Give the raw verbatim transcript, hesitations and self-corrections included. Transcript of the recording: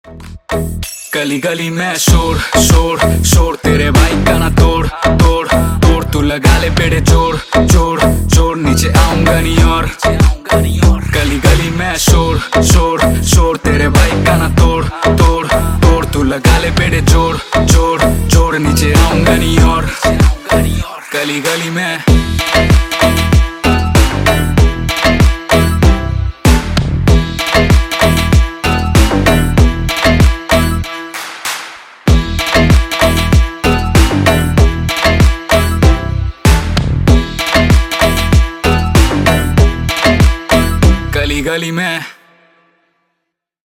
गली गली में शोर शोर शोर, तेरे बाइक का ना तोड़ तोड़ तोड़, तू लगा ले बेड़े जोड़ जोड़ जोड़, नीचे आऊंगा नहीं और। गली गली में शोर शोर शोर, तेरे बाइक का ना तोड़ तोड़ तोड़, तू लगा ले बेड़े जोड़ जोड़ जोड़, नीचे आऊंगा नहीं और। गली गली में गली गली में